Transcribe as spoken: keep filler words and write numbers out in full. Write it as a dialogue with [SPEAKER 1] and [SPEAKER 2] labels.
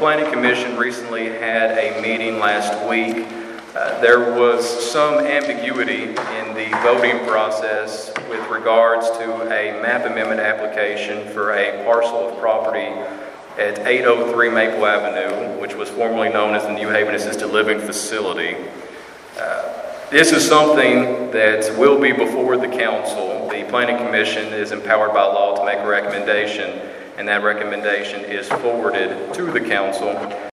[SPEAKER 1] Planning Commission recently had a meeting last week. Uh, there was some ambiguity in the voting process with regards to a map amendment application for a parcel of property at eight oh three Maple Avenue, which was formerly known as the New Haven Assisted Living Facility. Uh, this is something that will be before the council. The Planning Commission is empowered by law to make a recommendation, and that recommendation is forwarded to the council.